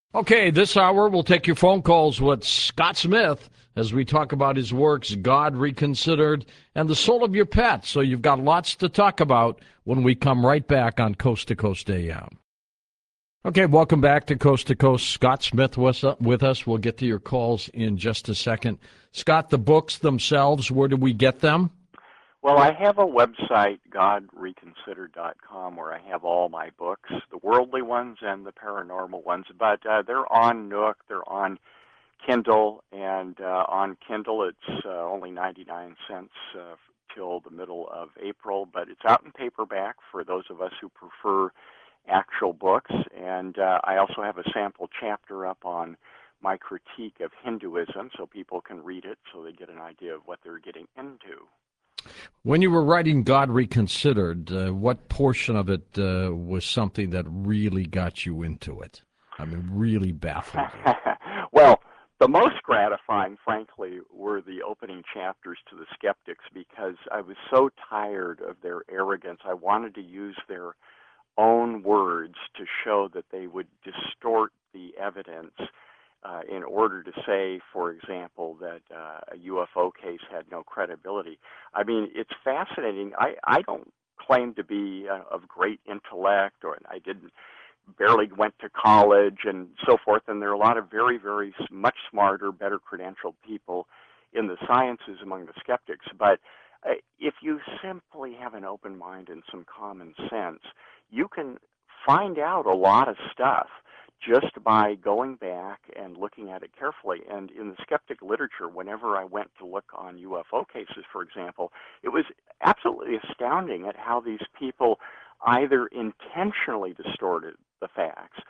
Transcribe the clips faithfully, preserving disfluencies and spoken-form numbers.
Okay, this hour we'll take your phone calls with Scott Smith as we talk about his works, God Reconsidered, and the soul of your pet. So you've got lots to talk about when we come right back on Coast to Coast A M. Okay, welcome back to Coast to Coast. Scott Smith was with us. We'll get to your calls in just a second. Scott, the books themselves, where do we get them? Well, I have a website, god reconsidered dot com, where I have all my books, the worldly ones and the paranormal ones. But uh, they're on Nook, they're on Kindle, and uh, on Kindle it's uh, only ninety-nine cents uh, till the middle of April. But it's out in paperback for those of us who prefer actual books. And uh, I also have a sample chapter up on my critique of Hinduism so people can read it so they get an idea of what they're getting into. When you were writing God Reconsidered, uh, what portion of it uh, was something that really got you into it? I mean, really baffled you. Well, the most gratifying, frankly, were the opening chapters to the skeptics because I was so tired of their arrogance. I wanted to use their own words to show that they would distort the evidence uh, in order to say, for example, that uh, a U F O case had no credibility. I mean, it's fascinating. I, I don't claim to be uh, of great intellect, or I didn't barely went to college and so forth, and there are a lot of very, very much smarter, better credentialed people in the sciences among the skeptics. But uh, if you simply have an open mind and some common sense, you can find out a lot of stuff just by going back and looking at it carefully. And in the skeptic literature, whenever I went to look on U F O cases, for example, it was absolutely astounding at how these people either intentionally distorted the facts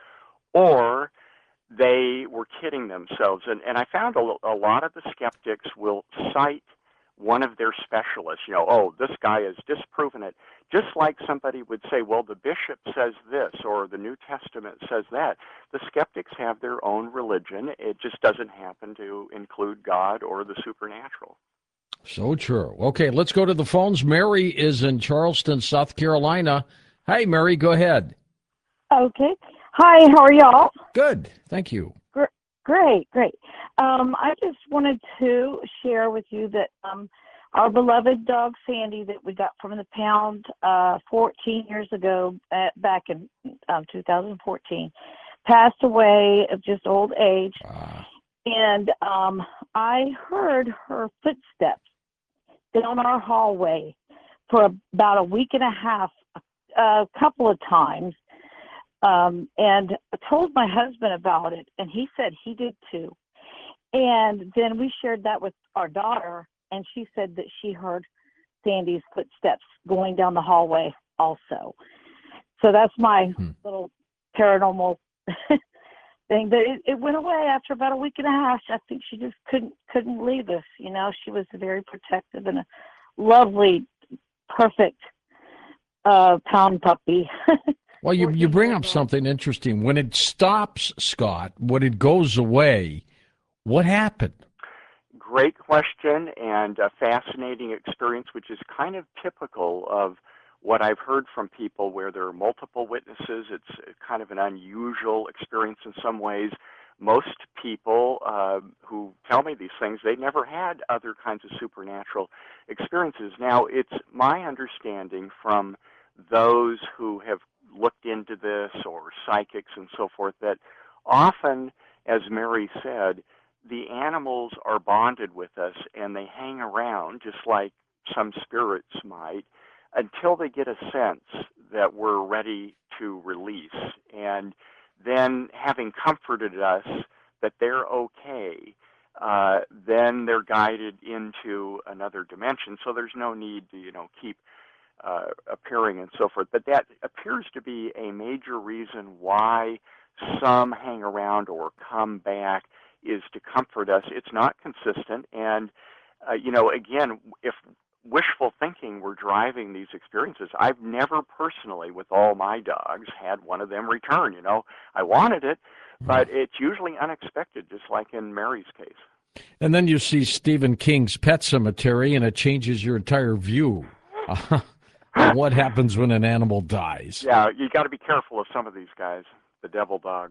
or they were kidding themselves. And, and I found a, a lot of the skeptics will cite one of their specialists, you know, oh, this guy has disproven it, just like somebody would say, well, the bishop says this or the New Testament says that. The skeptics have their own religion. It just doesn't happen to include God or the supernatural. So true. Okay, let's go to the phones. Mary is in Charleston, South Carolina. Hi, Mary, go ahead. Okay. Hi, how are y'all? Good, thank you. Gr- great, great. Um, I just wanted to share with you that um, our beloved dog Sandy that we got from the pound uh, fourteen years ago, at, back in um, two thousand fourteen, passed away of just old age. Uh, And um, I heard her footsteps down our hallway for about a week and a half, a couple of times. Um, and I told my husband about it, and he said he did too. And then we shared that with our daughter, and she said that she heard Sandy's footsteps going down the hallway also. So that's my hmm. little paranormal thing. But it, it went away after about a week and a half. I think she just couldn't couldn't leave us. You know, she was very protective and a lovely, perfect uh, pound puppy. Well, you, you bring up something interesting. When it stops, Scott, when it goes away, what happened? Great question and a fascinating experience, which is kind of typical of what I've heard from people where there are multiple witnesses. It's kind of an unusual experience in some ways. Most people uh, who tell me these things, they never had other kinds of supernatural experiences. Now, it's my understanding from those who have looked into this or psychics and so forth that often, as Mary said, the animals are bonded with us and they hang around just like some spirits might until they get a sense that we're ready to release. And then having comforted us that they're okay, uh, then they're guided into another dimension. So there's no need to, you know, keep uh, appearing and so forth. But that appears to be a major reason why some hang around or come back, is to comfort us. It's not consistent. And, uh, you know, again, if wishful thinking were driving these experiences, I've never personally, with all my dogs, had one of them return. You know, I wanted it, but it's usually unexpected, just like in Mary's case. And then you see Stephen King's Pet Sematary, and it changes your entire view uh, of what happens when an animal dies. Yeah, you got to be careful of some of these guys, the devil dogs.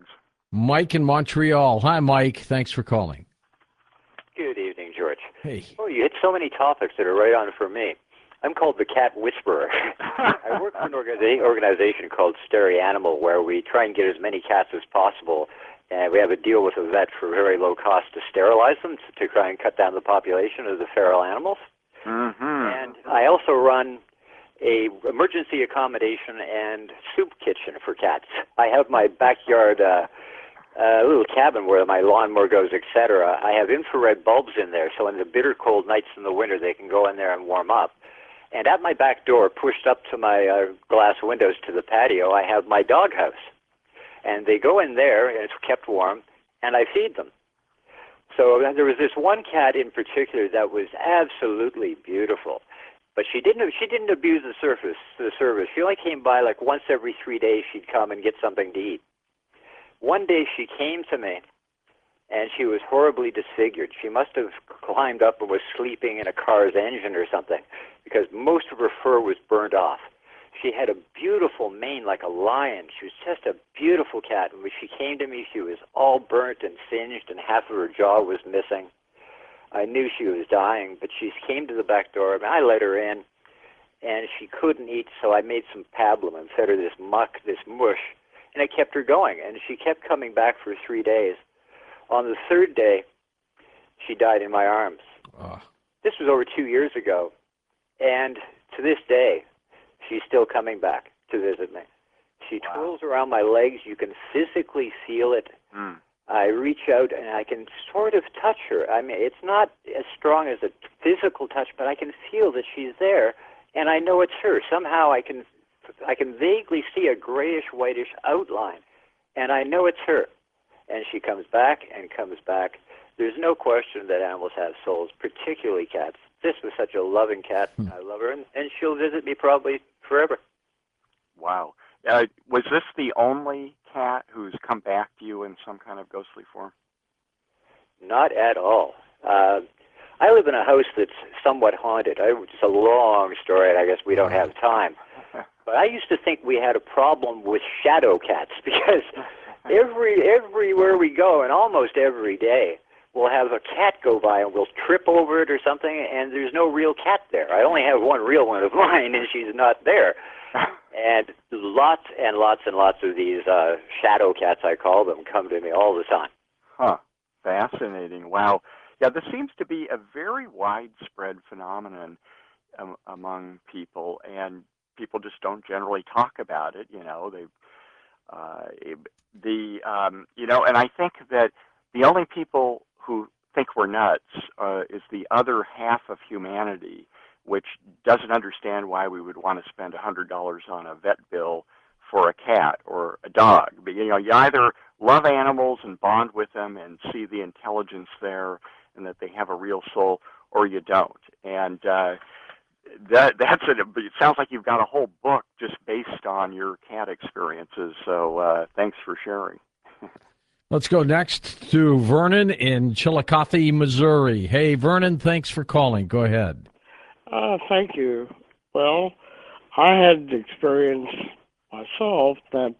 Mike in Montreal. Hi, Mike. Thanks for calling. Good evening, George. Hey. Oh, you hit so many topics that are right on for me. I'm called the Cat Whisperer. I work for an organiza- organization called Steri Animal, where we try and get as many cats as possible, and we have a deal with a vet for very low cost to sterilize them to, to try and cut down the population of the feral animals. Mm-hmm. And I also run a emergency accommodation and soup kitchen for cats. I have my backyard uh, uh, little cabin where my lawnmower goes, et cetera. I have infrared bulbs in there, so in the bitter cold nights in the winter, they can go in there and warm up. And at my back door, pushed up to my uh, glass windows to the patio, I have my doghouse. And they go in there, and it's kept warm, and I feed them. So uh, there was this one cat in particular that was absolutely beautiful. But she didn't she didn't abuse the surface the service. She only came by like once every three days. She'd come and get something to eat. One day she came to me, and she was horribly disfigured. She must have climbed up and was sleeping in a car's engine or something, because most of her fur was burned off. She had a beautiful mane like a lion. She was just a beautiful cat. And when she came to me, she was all burnt and singed, and half of her jaw was missing. I knew she was dying, but she came to the back door, and I let her in, and she couldn't eat, so I made some pablum and fed her this muck, this mush, and I kept her going, and she kept coming back for three days. On the third day, she died in my arms. Uh. This was over two years ago, and to this day, she's still coming back to visit me. She Wow. twirls around my legs. You can physically feel it. Mm. I reach out and I can sort of touch her. I mean, it's not as strong as a physical touch, but I can feel that she's there, and I know it's her. Somehow I can, I can vaguely see a grayish-whitish outline, and I know it's her. And she comes back and comes back. There's no question that animals have souls, particularly cats. This was such a loving cat. Hmm. I love her, and, and she'll visit me probably forever. Wow. Uh, was this the only cat who's come back to you in some kind of ghostly form? Not at all. Uh, I live in a house that's somewhat haunted. I, it's a long story, and I guess we don't have time. But I used to think we had a problem with shadow cats, because every everywhere we go, and almost every day, we'll have a cat go by and we'll trip over it or something, and there's no real cat there. I only have one real one of mine, and she's not there. And lots and lots and lots of these uh, shadow cats, I call them, come to me all the time. Huh. Fascinating. Wow. Yeah, this seems to be a very widespread phenomenon um, among people, and people just don't generally talk about it. You know, they, uh, the, um, you know, and I think that the only people who think we're nuts uh, is the other half of humanity, which doesn't understand why we would want to spend one hundred dollars on a vet bill for a cat or a dog. But, you know, you either love animals and bond with them and see the intelligence there and that they have a real soul, or you don't. And uh, that that's it. It sounds like you've got a whole book just based on your cat experiences. So uh, thanks for sharing. Let's go next to Vernon in Chillicothe, Missouri. Hey, Vernon, thanks for calling. Go ahead. Uh, thank you. Well, I had experience myself that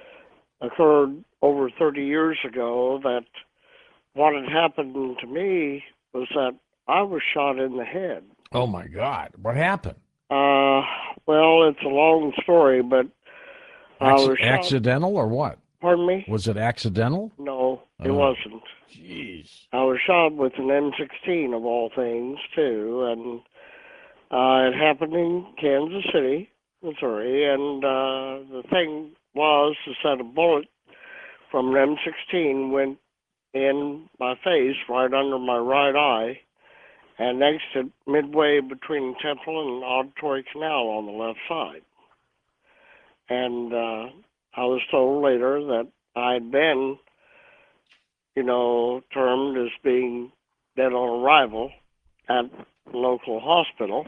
occurred over thirty years ago. That what had happened to me was that I was shot in the head. Oh, my God. What happened? Uh, well, it's a long story, but I Acc- was shot. accidental or what? Pardon me? Was it accidental? No, it Oh. wasn't. Jeez. I was shot with an M sixteen of all things, too, and uh, it happened in Kansas City, Missouri, and uh, the thing was is that a bullet from an M sixteen went in my face right under my right eye, and next to midway between temple and auditory canal on the left side. And uh, I was told later that I'd been, you know, termed as being dead on arrival at the local hospital.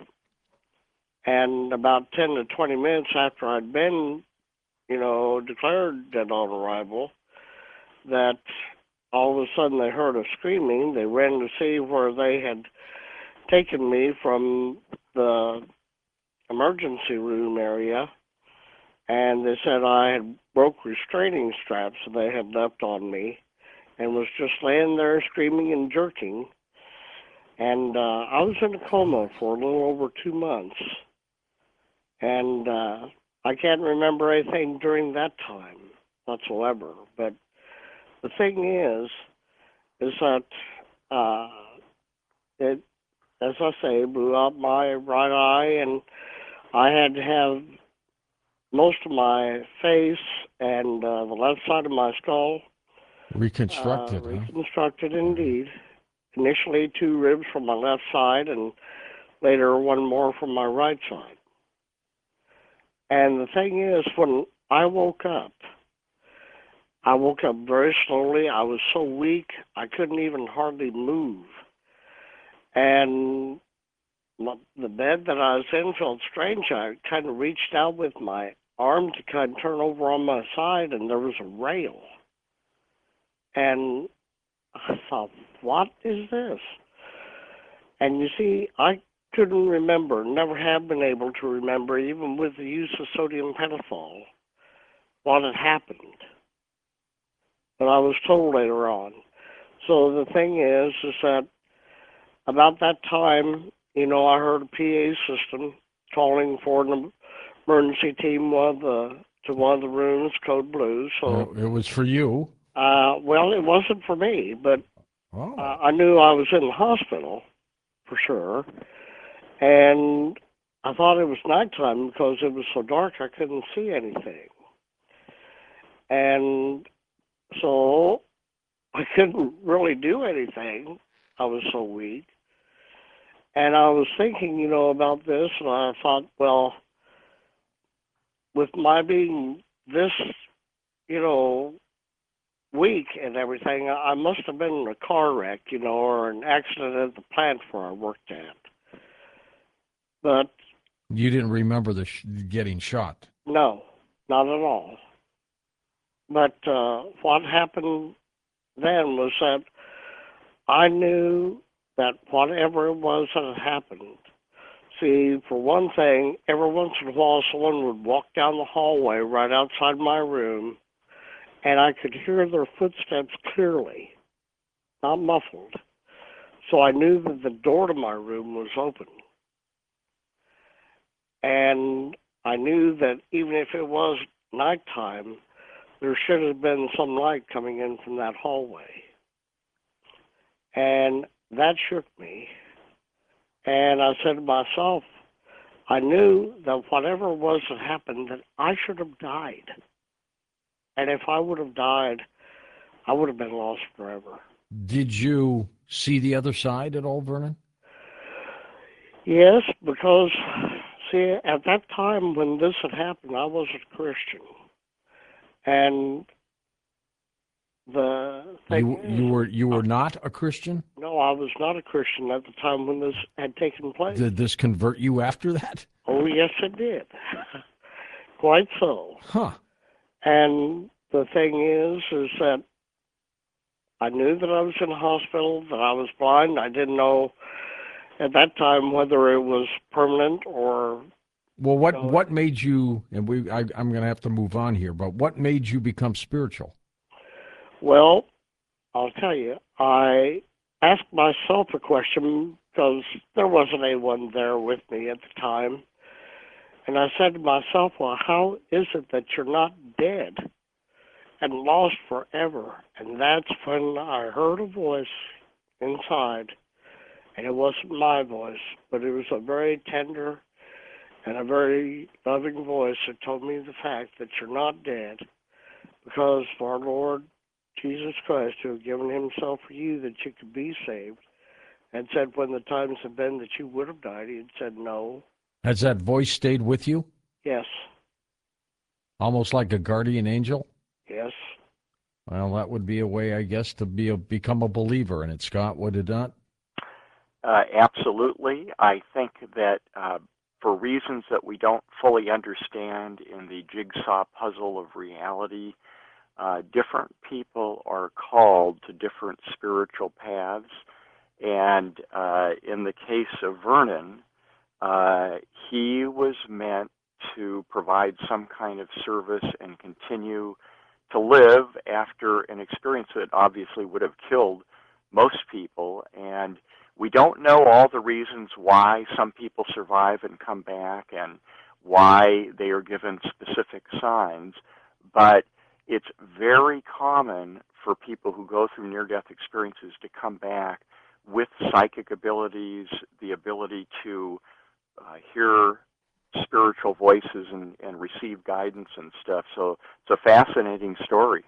And about ten to twenty minutes after I'd been, you know, declared dead on arrival, that all of a sudden they heard a screaming. They ran to see where they had taken me from the emergency room area, and they said I had broke restraining straps that they had left on me and was just laying there screaming and jerking. And uh, I was in a coma for a little over two months. And uh, I can't remember anything during that time whatsoever. But the thing is, is that uh, it, as I say, blew out my right eye, and I had to have most of my face and uh, the left side of my skull Reconstructed, uh, huh? reconstructed indeed. Initially two ribs from my left side, and later one more from my right side. And the thing is, when I woke up, I woke up very slowly. I was so weak, I couldn't even hardly move. And the bed that I was in felt strange. I kind of reached out with my arm to kind of turn over on my side, and there was a rail. And I thought, what is this? And you see, I couldn't remember, never have been able to remember, even with the use of sodium pentothal, what had happened. But I was told later on. So the thing is, is that about that time, you know, I heard a P A system calling for an emergency team one of the, to one of the rooms, code blue. So it was for you. Uh, well, it wasn't for me, but oh. uh, I knew I was in the hospital for sure, and I thought it was nighttime because it was so dark I couldn't see anything, and so I couldn't really do anything. I was so weak, and I was thinking, you know, about this, and I thought, well, with my being this, you know, weak and everything, I must have been in a car wreck, you know, or an accident at the plant where I worked at. But you didn't remember the sh- getting shot? No, not at all. But uh, what happened then was that I knew that whatever it was that had happened, see, for one thing, every once in a while someone would walk down the hallway right outside my room, and I could hear their footsteps clearly, not muffled. So I knew that the door to my room was open. And I knew that even if it was nighttime, there should have been some light coming in from that hallway. And that shook me. And I said to myself, I knew that whatever it was that happened, that I should have died. And if I would have died, I would have been lost forever. Did you see the other side at all, Vernon? Yes, because, see, at that time when this had happened, I wasn't a Christian. And the thing You, is, you were you were not a Christian? no, I was not a Christian at the time when this had taken place. Did this convert you after that? Oh, yes, it did. Quite so. Huh. And the thing is, is that I knew that I was in the hospital, that I was blind. I didn't know at that time whether it was permanent or... Well, what, you know, what made you, and we I, I'm going to have to move on here, but what made you become spiritual? Well, I'll tell you, I asked myself a question because there wasn't anyone there with me at the time. And I said to myself, well, how is it that you're not dead and lost forever? And that's when I heard a voice inside, and it wasn't my voice, but it was a very tender and a very loving voice that told me the fact that you're not dead, because for our Lord Jesus Christ, who had given himself for you that you could be saved, and said when the times have been that you would have died, he had said no. Has that voice stayed with you? Yes. Almost like a guardian angel? Yes. Well, that would be a way, I guess, to be a, become a believer in it, Scott, would it not? Uh, absolutely. I think that uh, for reasons that we don't fully understand in the jigsaw puzzle of reality, uh, different people are called to different spiritual paths. And uh, in the case of Vernon, uh, he was meant to provide some kind of service and continue to live after an experience that obviously would have killed most people. And we don't know all the reasons why some people survive and come back and why they are given specific signs, but it's very common for people who go through near-death experiences to come back with psychic abilities, the ability to uh, hear spiritual voices and, and receive guidance and stuff. So it's a fascinating story.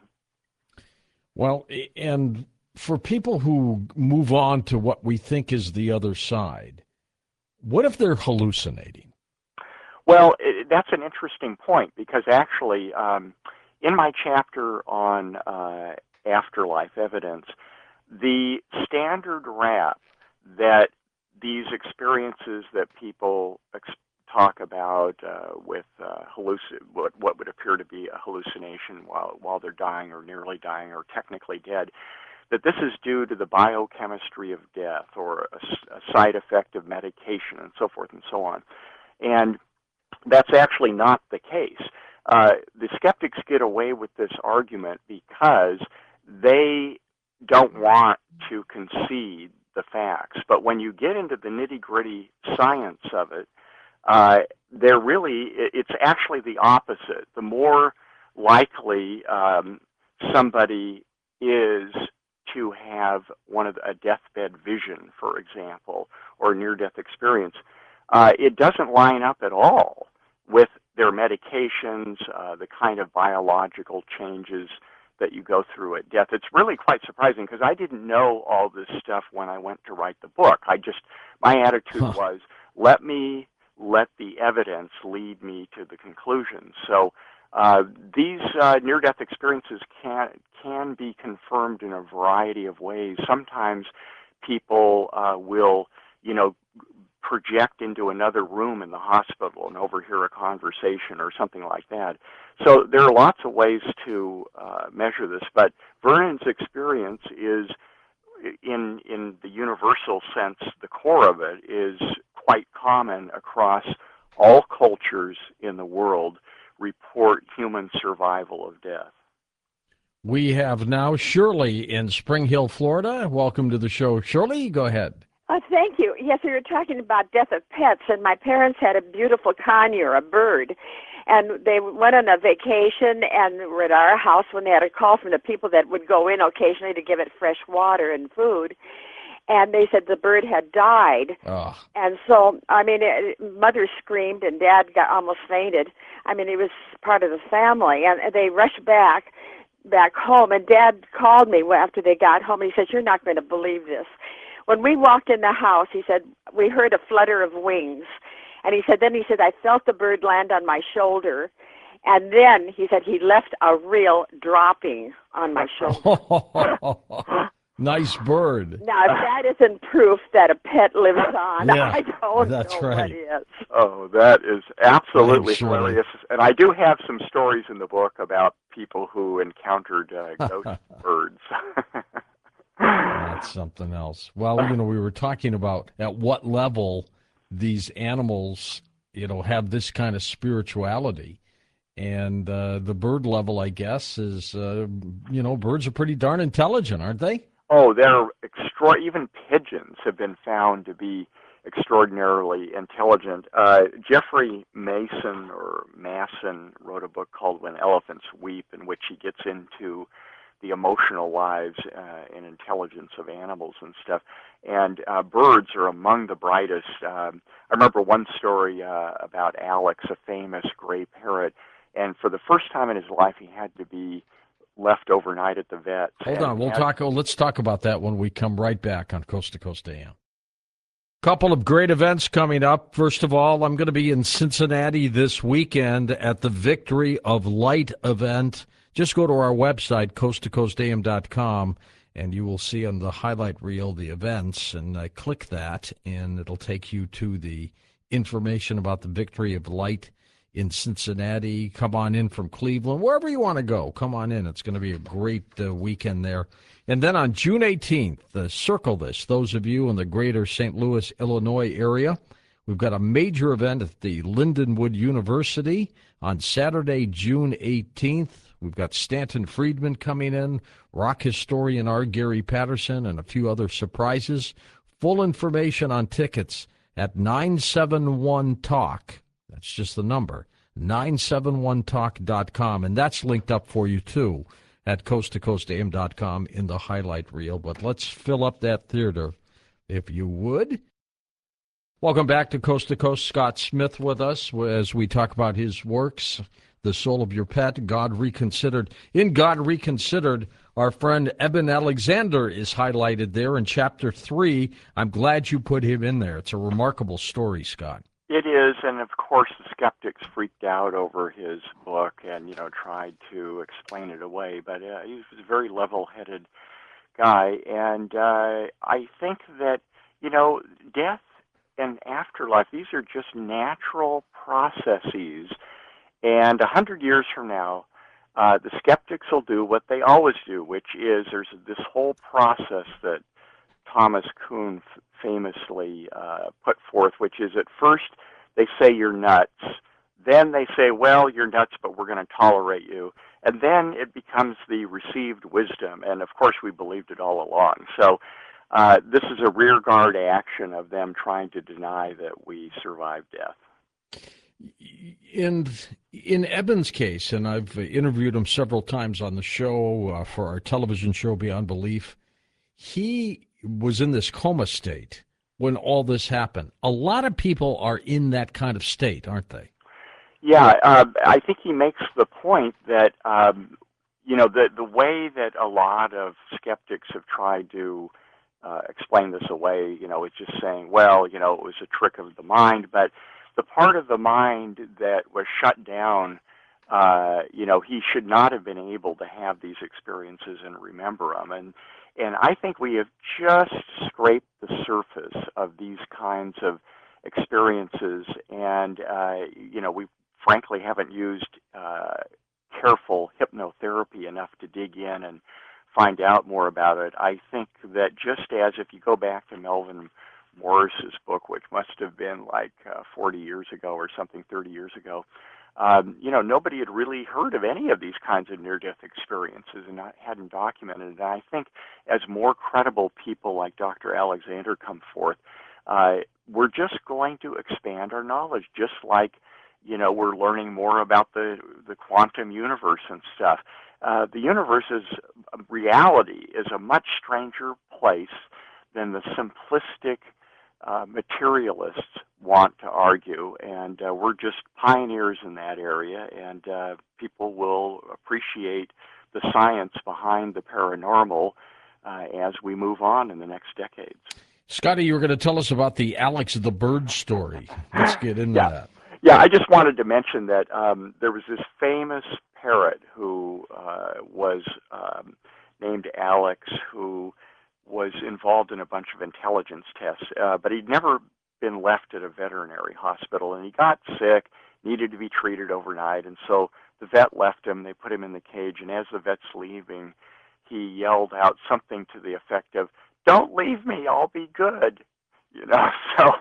Well, and for people who move on to what we think is the other side, what if they're hallucinating? Well, it, that's an interesting point, because actually um, in my chapter on uh, afterlife evidence, the standard rap that these experiences that people ex- talk about uh, with uh, halluc- what, what would appear to be a hallucination while, while they're dying or nearly dying or technically dead, that this is due to the biochemistry of death or a, a side effect of medication and so forth and so on. And that's actually not the case. Uh, the skeptics get away with this argument because they don't want to concede the facts. But when you get into the nitty-gritty science of it, uh, they're really, it's actually the opposite. The more likely um, somebody is to have one of the, a deathbed vision, for example, or near-death experience, uh, it doesn't line up at all with their medications, uh, the kind of biological changes that you go through at death. It's really quite surprising, because I didn't know all this stuff when I went to write the book. I just, my attitude huh. was, let me let the evidence lead me to the conclusion. So uh, these uh, near-death experiences can can be confirmed in a variety of ways. Sometimes people uh, will, you know, project into another room in the hospital and overhear a conversation or something like that. So there are lots of ways to uh, measure this, but Vernon's experience is, in in the universal sense, the core of it is quite common across all cultures in the world report human survival of death. We have now Shirley in Spring Hill, Florida. Welcome to the show, Shirley. Go ahead. Oh, thank you. Yes, we were talking about death of pets, and my parents had a beautiful conure, a bird, and they went on a vacation and were at our house when they had a call from the people that would go in occasionally to give it fresh water and food, and they said the bird had died. Oh. And so, I mean, it, mother screamed and Dad got almost fainted. I mean, he was part of the family, and they rushed back back home, and Dad called me after they got home, and he said, "You're not going to believe this." When we walked in the house, he said, we heard a flutter of wings. And he said, then he said, I felt the bird land on my shoulder. And then he said he left a real dropping on my shoulder. Nice bird. Now, if that isn't proof that a pet lives on, yeah, I don't that's know right. what is. Oh, that is absolutely Thanks, Shirley. hilarious. And I do have some stories in the book about people who encountered uh, ghost birds. That's something else. Well, you know, we were talking about at what level these animals, you know, have this kind of spirituality. And uh, the bird level, I guess, is, uh, you know, birds are pretty darn intelligent, aren't they? Oh, they're extra. Even pigeons have been found to be extraordinarily intelligent. Uh, Jeffrey Mason or Masson wrote a book called When Elephants Weep, in which he gets into the emotional lives uh, and intelligence of animals and stuff. And uh, birds are among the brightest. Um, I remember one story uh, about Alex, a famous gray parrot, and for the first time in his life, he had to be left overnight at the vet. Hold on, we'll talk. Oh, let's talk about that when we come right back on Coast to Coast A M. Couple of great events coming up. First of all, I'm going to be in Cincinnati this weekend at the Victory of Light event. Just go to our website, coast to coast a m dot com, and you will see on the highlight reel the events, and uh, click that, and it'll take you to the information about the Victory of Light in Cincinnati. Come on in from Cleveland, wherever you want to go. Come on in. It's going to be a great uh, weekend there. And then on June eighteenth, uh, circle this, those of you in the greater Saint Louis, Illinois area, We've got a major event at the Lindenwood University on Saturday, June eighteenth. We've got Stanton Friedman coming in, rock historian R. Gary Patterson, and a few other surprises. Full information on tickets at nine seven one talk. That's just the number, nine seven one talk dot com. And that's linked up for you, too, at coast to coast a m dot com in the highlight reel. But let's fill up that theater, if you would. Welcome back to Coast to Coast. Scott Smith with us as we talk about his works, The Soul of Your Pet, God Reconsidered. In God Reconsidered, our friend Eben Alexander is highlighted there in chapter three. I'm glad you put him in there. It's a remarkable story, Scott. It is, and of course the skeptics freaked out over his book and, you know, tried to explain it away, but uh, he was a very level-headed guy, and uh, I think that, you know, death and afterlife, these are just natural processes, and a hundred years from now, uh, the skeptics will do what they always do, which is there's this whole process that Thomas Kuhn f- famously uh, put forth, which is at first they say you're nuts, then they say, well, you're nuts, but we're going to tolerate you, and then it becomes the received wisdom, and of course we believed it all along. So uh, this is a rearguard action of them trying to deny that we survived death. In in Eben's case, and I've interviewed him several times on the show uh, for our television show Beyond Belief, he was in this coma state when all this happened. A lot of people are in that kind of state, aren't they? Yeah, uh, I think he makes the point that, um, you know, the, the way that a lot of skeptics have tried to uh, explain this away, you know, is just saying, well, you know, it was a trick of the mind, but the part of the mind that was shut down, uh, you know, he should not have been able to have these experiences and remember them. And and I think we have just scraped the surface of these kinds of experiences, and uh, you know, we frankly haven't used uh, careful hypnotherapy enough to dig in and find out more about it. I think that just as if you go back to Melvin Morris's book, which must have been like uh, forty years ago or something, thirty years ago, um, you know, nobody had really heard of any of these kinds of near-death experiences and not, hadn't documented it. And I think as more credible people like Doctor Alexander come forth, uh, we're just going to expand our knowledge, just like, you know, we're learning more about the, the quantum universe and stuff. Uh, the universe's reality is a much stranger place than the simplistic uh, materialists want to argue, and uh, we're just pioneers in that area, and uh, people will appreciate the science behind the paranormal uh, as we move on in the next decades. Scotty, you were going to tell us about the Alex the Bird story. Let's get into yeah. that. Yeah, I just wanted to mention that um, there was this famous parrot who uh, was um, named Alex, who was involved in a bunch of intelligence tests, uh, but he'd never been left at a veterinary hospital, and he got sick, needed to be treated overnight, and so the vet left him. They put him in the cage, and as the vet's leaving, he yelled out something to the effect of, "Don't leave me, I'll be good." You know, so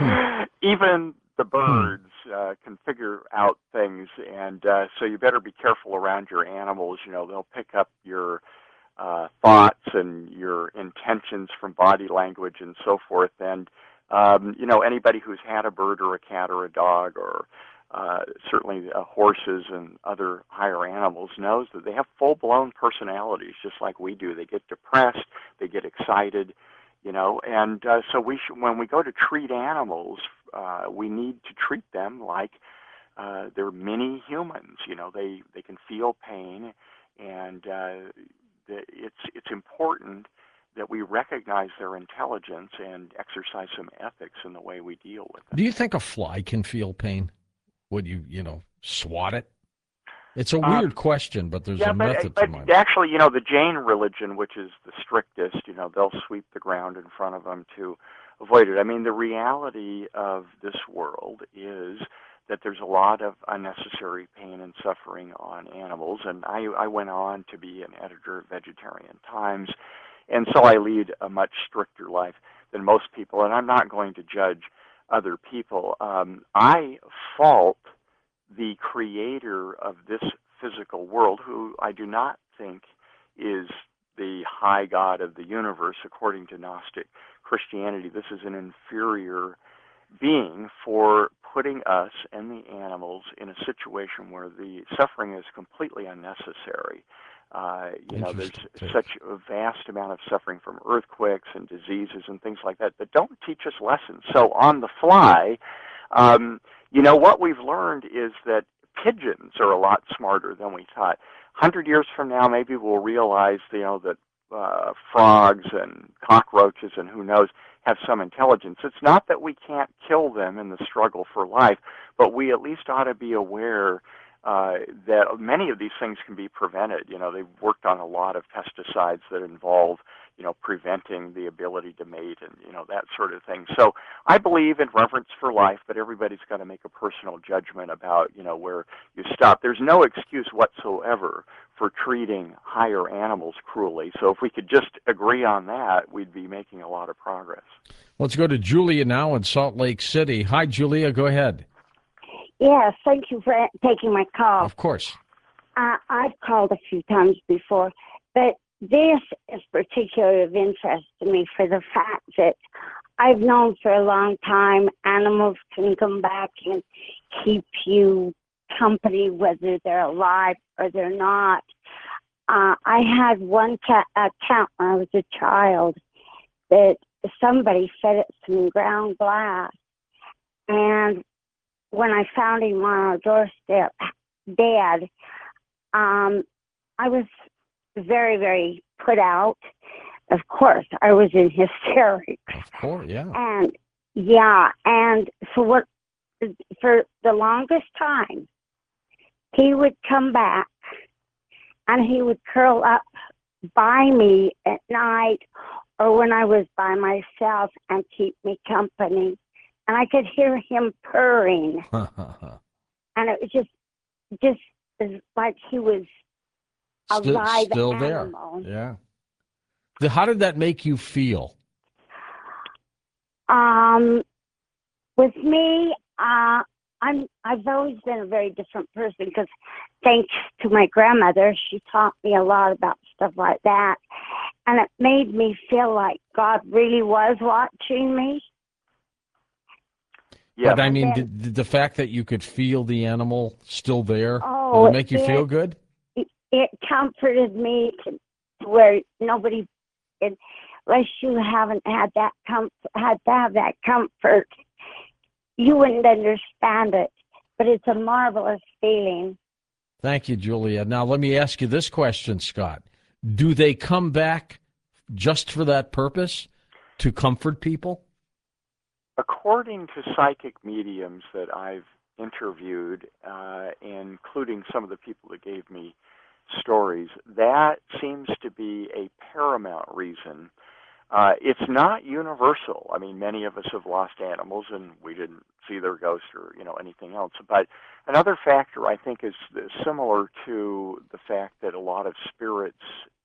even the birds uh, can figure out things, and uh, so you better be careful around your animals. You know, they'll pick up your uh, thoughts and your intentions from body language and so forth. And, um, you know, anybody who's had a bird or a cat or a dog or uh, certainly uh, horses and other higher animals knows that they have full-blown personalities just like we do. They get depressed, they get excited, you know, and uh, so we should, when we go to treat animals, uh, we need to treat them like uh, they're mini humans. You know, they, they can feel pain, and uh, the, it's it's important that we recognize their intelligence and exercise some ethics in the way we deal with them. Do you think a fly can feel pain? Would you, you know, swat it? It's a weird um, question, but there's yeah, a method but, to but mine. Actually, you know, the Jain religion, which is the strictest, you know, they'll sweep the ground in front of them to avoid it. I mean, the reality of this world is that there's a lot of unnecessary pain and suffering on animals, and I, I went on to be an editor of Vegetarian Times, and so I lead a much stricter life than most people, and I'm not going to judge other people. Um, I fault the creator of this physical world, who I do not think is the high God of the universe, according to Gnostic Christianity. This is an inferior being for putting us and the animals in a situation where the suffering is completely unnecessary. Uh, you know, there's such a vast amount of suffering from earthquakes and diseases and things like that that don't teach us lessons. So on the fly, um, you know, what we've learned is that pigeons are a lot smarter than we thought. Hundred years from now, maybe we'll realize, you know, that uh, frogs and cockroaches and who knows have some intelligence. It's not that we can't kill them in the struggle for life, but we at least ought to be aware uh, that many of these things can be prevented. You know, they've worked on a lot of pesticides that involve, you know, preventing the ability to mate and, you know, that sort of thing. So I believe in reverence for life, but everybody's got to make a personal judgment about, you know, where you stop. There's no excuse whatsoever for treating higher animals cruelly. So if we could just agree on that, we'd be making a lot of progress. Let's go to Julia now in Salt Lake City. Hi, Julia. Go ahead. Yes, thank you for taking my call. Of course. Uh, I've called a few times before, but this is particularly of interest to me for the fact that I've known for a long time animals can come back and keep you company whether they're alive or they're not. Uh, I had one cat, a cat when I was a child that somebody fed it some ground glass, and when I found him on our doorstep dead, um, I was very, very put out. Of course, I was in hysterics. Of course, yeah. And yeah, and for what for the longest time, he would come back and he would curl up by me at night or when I was by myself and keep me company. And I could hear him purring. And it was just just as like he was a still, live still animal. there. Yeah. The, how did that make you feel? Um, with me, uh, I'm I've always been a very different person because thanks to my grandmother, she taught me a lot about stuff like that, and it made me feel like God really was watching me. Yeah. But I mean, then, did, did the fact that you could feel the animal still there, oh, did it make you it, feel good? It, it comforted me to, to where nobody, it, unless you haven't had that comfort, had to have that comfort, you wouldn't understand it. But it's a marvelous feeling. Thank you, Julia. Now, let me ask you this question, Scott. Do they come back just for that purpose, to comfort people? According to psychic mediums that I've interviewed, uh, including some of the people that gave me stories, that seems to be a paramount reason. Uh, it's not universal. I mean, many of us have lost animals and we didn't see their ghost or, you know, anything else. But another factor I think is similar to the fact that a lot of spirits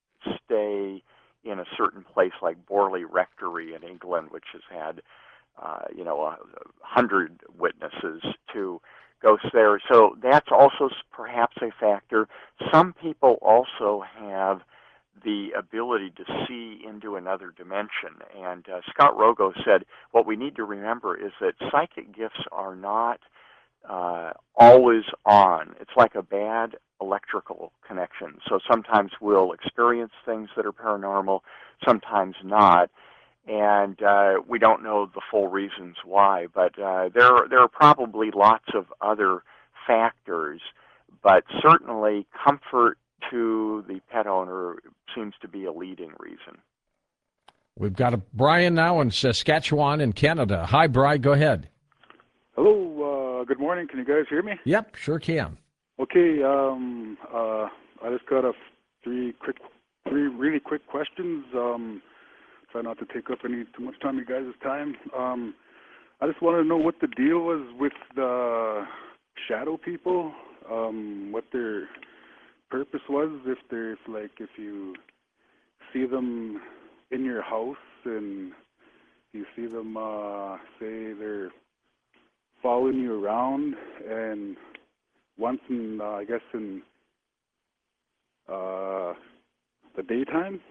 stay in a certain place like Borley Rectory in England, which has had Uh, you know, a hundred witnesses to ghosts there. So that's also perhaps a factor. Some people also have the ability to see into another dimension. And uh, Scott Rogo said, what we need to remember is that psychic gifts are not uh, always on. It's like a bad electrical connection. So sometimes we'll experience things that are paranormal, sometimes not. And uh, we don't know the full reasons why, but uh, there there are probably lots of other factors, but certainly comfort to the pet owner seems to be a leading reason. We've got a Brian now in Saskatchewan in Canada. Hi, Brian. Go ahead. Hello. Uh, good morning. Can you guys hear me? Yep, sure can. Okay. Um, uh, I just got a three quick, three really quick questions. Um, Try not to take up any too much time, you guys' time. Um, I just wanted to know what the deal was with the shadow people, um, what their purpose was. If there's like, if you see them in your house and you see them, uh, say they're following you around, and once in, uh, I guess, in uh, the daytime.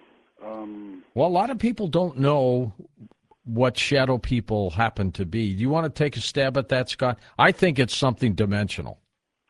Um, Well, a lot of people don't know what shadow people happen to be. Do you want to take a stab at that, Scott? I think it's something dimensional.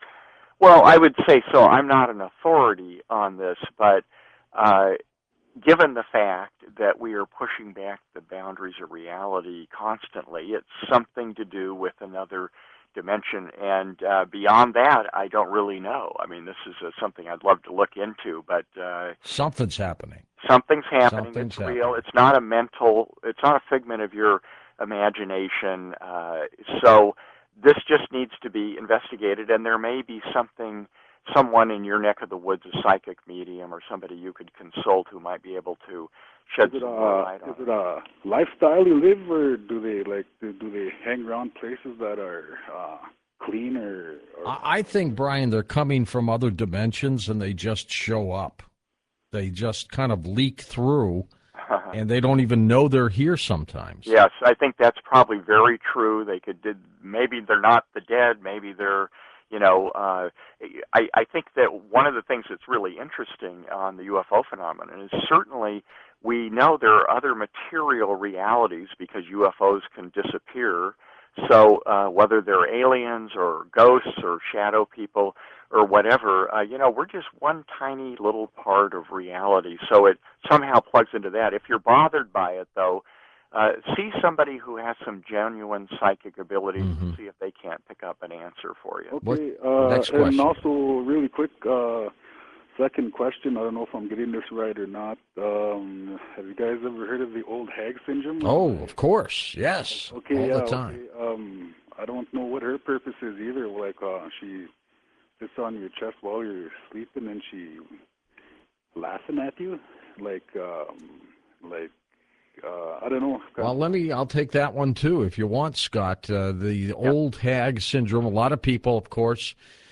Well, I would say so. I'm not an authority on this, but uh, given the fact that we are pushing back the boundaries of reality constantly, it's something to do with another dimension. And uh, beyond that, I don't really know. I mean, this is uh, something I'd love to look into, but uh, something's happening. Something's happening. Something's it's real. happening. It's not a mental. It's not a figment of your imagination. Uh, so this just needs to be investigated, and there may be something, someone in your neck of the woods, a psychic medium or somebody you could consult who might be able to shed is it some more a light on is it a lifestyle you live, or do they like do, do they hang around places that are uh, clean or? or I I think, Brian, they're coming from other dimensions and they just show up. They just kind of leak through, and they don't even know they're here sometimes. Yes, I think that's probably very true. They could did maybe they're not the dead, maybe they're, you know, uh, I I think that one of the things that's really interesting on the U F O phenomenon is certainly we know there are other material realities because U F Os can disappear. So uh, whether they're aliens or ghosts or shadow people or whatever, uh, you know, we're just one tiny little part of reality. So it somehow plugs into that. If you're bothered by it, though, uh, see somebody who has some genuine psychic abilities Mm-hmm. and see if they can't pick up an answer for you. Okay. What- Uh, next and question. also, really quick, uh, second question. I don't know if I'm getting this right or not. Um, have you guys ever heard of the old hag syndrome? Oh, of course. Yes. Okay, All yeah, the time. okay. Um, I don't know what her purpose is either. Like, uh, she sits on your chest while you're sleeping, and she laughing at you, like, um, like, uh, I don't know. Well, let me, I'll take that one too if you want, Scott. Uh, the old hag syndrome, a lot of people, of course,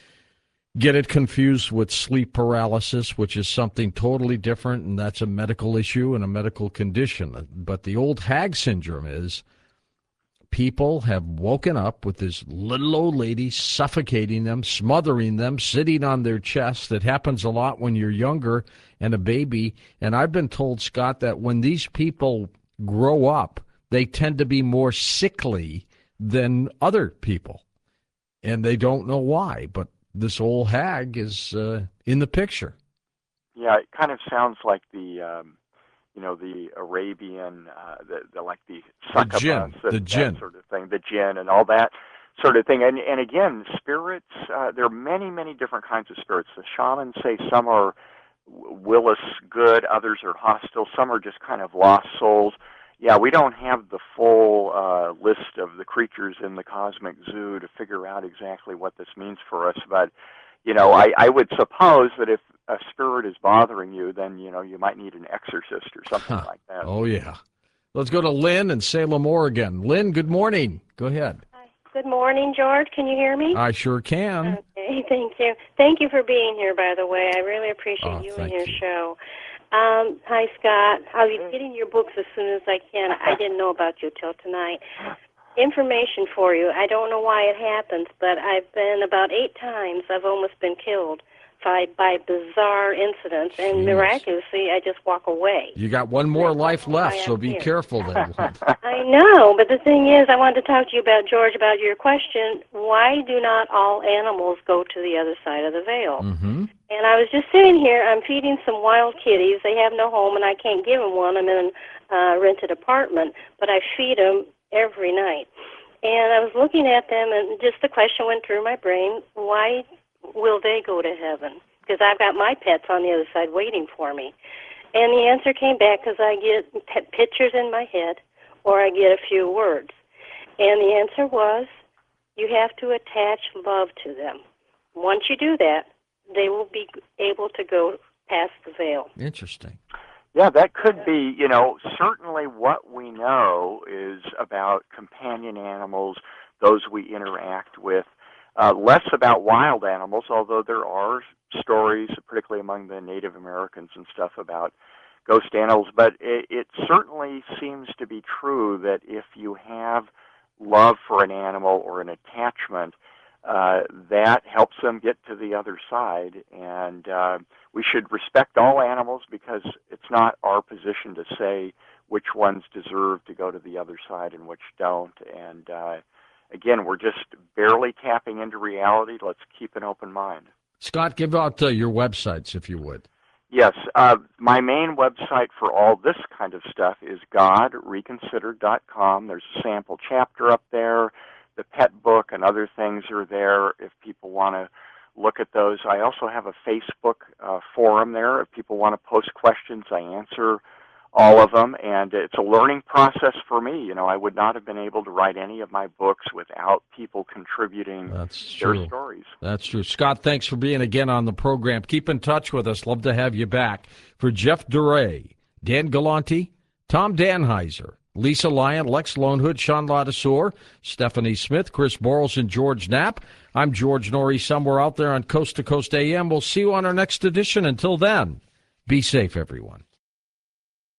get it confused with sleep paralysis, which is something totally different, and that's a medical issue and a medical condition. But the old hag syndrome is people have woken up with this little old lady suffocating them, smothering them, sitting on their chest. That happens a lot when you're younger and a baby. And I've been told, Scott, that when these people grow up, they tend to be more sickly than other people. And they don't know why. But this old hag is uh, in the picture. Yeah, it kind of sounds like the, um, you know, the Arabian, uh, the, the like the succubus, jinn, and the that jinn. sort of thing, the jinn, and all that sort of thing. And and again, spirits. Uh, there are many, many different kinds of spirits. The shamans say some are Willis good, others are hostile, some are just kind of lost souls. Yeah, we don't have the full uh, list of the creatures in the cosmic zoo to figure out exactly what this means for us, but you know, I, I would suppose that if a spirit is bothering you, then, you know, you might need an exorcist or something Huh. like that. Oh, yeah. Let's go to Lynn in Salem, Oregon. Lynn, good morning. Go ahead. Hi. Good morning, George. Can you hear me? I sure can. Okay, thank you. Thank you for being here, by the way. I really appreciate Oh, you and thank your you. show. Um, hi, Scott. I'll be getting your books as soon as I can. I didn't know about you till tonight. Information for you. I don't know why it happens, but I've been about eight times, I've almost been killed by, by bizarre incidents, and Jeez. miraculously, I just walk away. You got one more life left, so be here. careful there. I know, but the thing is, I wanted to talk to you about, George, about your question, why do not all animals go to the other side of the veil? Mm-hmm. And I was just sitting here, I'm feeding some wild kitties. They have no home, and I can't give them one. I'm in a uh, rented apartment, but I feed them every night. And I was looking at them, and just the question went through my brain, why will they go to heaven? Because I've got my pets on the other side waiting for me. And the answer came back because I get p- pictures in my head, or I get a few words. And the answer was, you have to attach love to them. Once you do that, they will be able to go past the veil. Interesting. Yeah, that could be, you know, certainly what we know is about companion animals, those we interact with, uh, less about wild animals, although there are stories, particularly among the Native Americans and stuff, about ghost animals. But it, it certainly seems to be true that if you have love for an animal or an attachment, uh, that helps them get to the other side. And uh, we should respect all animals because it's not our position to say which ones deserve to go to the other side and which don't. And uh, again, we're just barely tapping into reality. Let's keep an open mind. Scott, give out uh, your websites, if you would. Yes, uh, my main website for all this kind of stuff is god reconsidered dot com. There's a sample chapter up there. The pet book and other things are there if people want to look at those. I also have a Facebook uh, forum there. If people want to post questions, I answer all of them, and it's a learning process for me. You know, I would not have been able to write any of my books without people contributing That's their true. stories. That's true. Scott, thanks for being again on the program. Keep in touch with us. Love to have you back. For Jeff Duray, Dan Galante, Tom Danheiser, Lisa Lyon, Lex Lonehood, Sean Ladouceur, Stephanie Smith, Chris Borles, and George Knapp, I'm George Norrie, somewhere out there on Coast to Coast A M. We'll see you on our next edition. Until then, be safe, everyone.